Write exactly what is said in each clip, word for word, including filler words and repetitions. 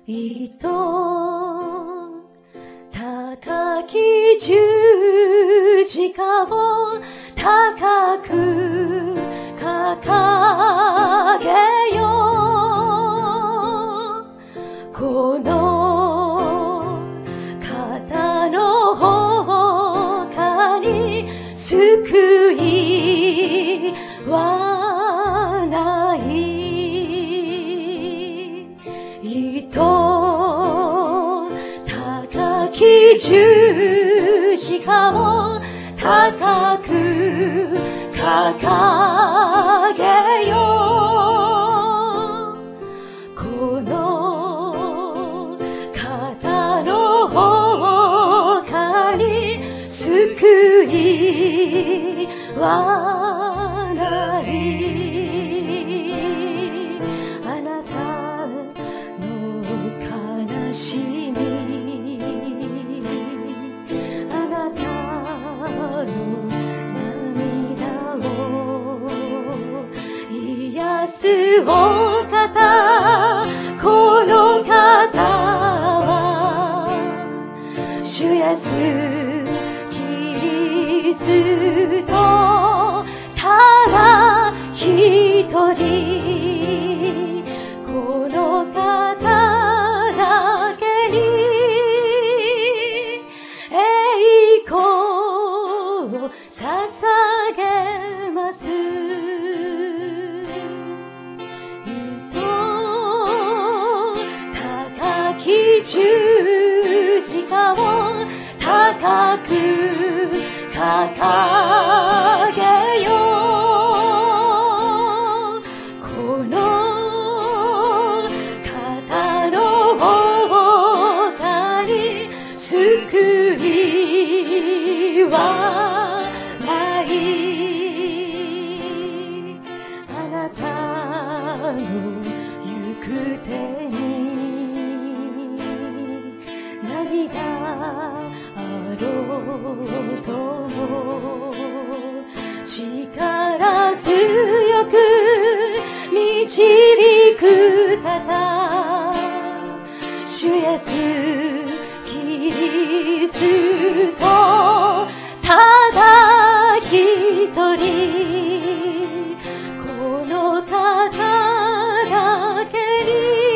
糸高き十字架を高く掲げよう。この方の他に救いはない。糸高き十字架を高く掲げよう。この方の他に救いはない。あなたの悲しみ、あなたの涙を癒すお方、この方は主イエスキリスト、ただ一人、この方だけに栄光を捧げます。糸高き十字架を高く掲げよう。この方の他に救いはない。あなたの行く手に何があろうとも力強く導く方、主イエスキリスト、ただ一人、この方だけに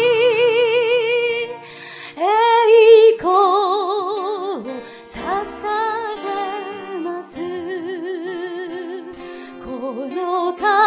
栄光を捧げます。この方